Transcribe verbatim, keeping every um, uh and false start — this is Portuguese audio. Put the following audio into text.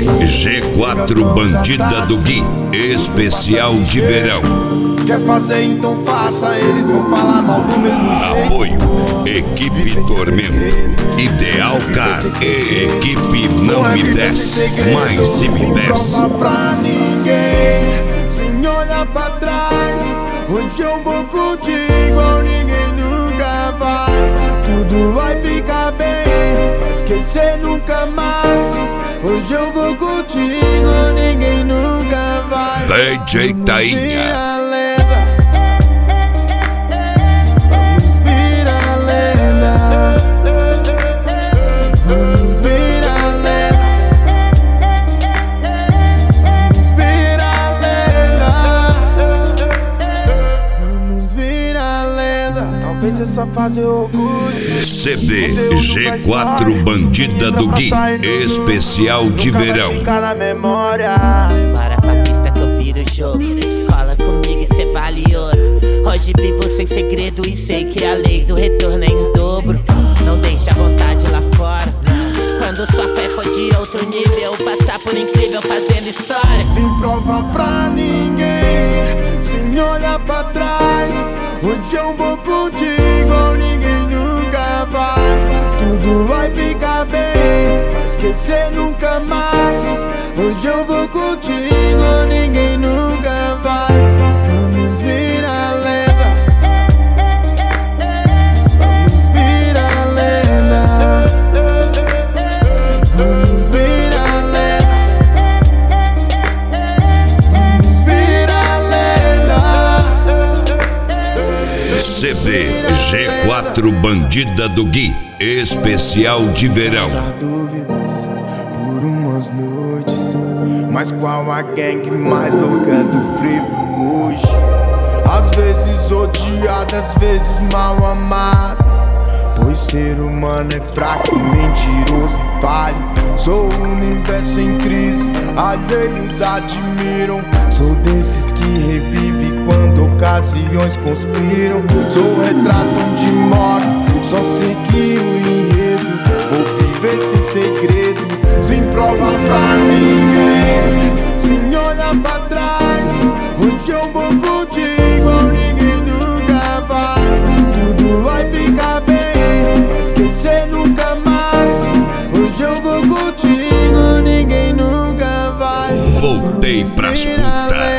D G quatro Bandida do Gui, especial de verão. Quer fazer, então faça, eles vão falar mal do mesmo jeito. Apoio, equipe Tormento, Ideal Car e equipe Não Me Desce, mas se me desce. Sem prova pra ninguém, sem olhar pra trás. Hoje eu vou contigo, ninguém nunca vai. Tudo vai ficar bem, pra esquecer nunca mais. Hoje eu vou contigo, ninguém nunca vai. D J Tainha. C D G quatro Bandida do Gui, especial de verão. Bora pra pista que eu viro o jogo. Cola comigo e cê vale ouro. Hoje vivo sem segredo e sei que a lei do retorno é em dobro. Não deixa a vontade lá fora. Quando sua fé for de outro nível, passar por incrível fazendo história. Sem prova pra ninguém, sem olhar pra trás. Hoje eu vou contigo, ninguém nunca vai. Tudo vai ficar bem, pra esquecer nunca mais. Hoje eu vou contigo, ninguém nunca vai. Vamos virar lenda, vamos virar lenda, vamos virar lenda, vamos virar lenda. C D G quatro Bandida do Gui, especial de verão. Usar dúvidas por umas noites, mas qual a gangue mais louca do frevo hoje? Às vezes odiado, às vezes mal amado, pois ser humano é fraco, mentiroso e falho. Sou o universo em crise, alheios admiram. Sou desses que revive quando ocasiões conspiram. Sou o retrato onde moro, só segui o enredo. Vou viver sem segredo, sem prova pra ninguém, sem olhar pra trás. Hoje eu vou contigo, ninguém nunca vai. Tudo vai ficar bem, pra esquecer nunca mais. Hoje eu vou contigo, ninguém nunca vai. Voltei pras putas.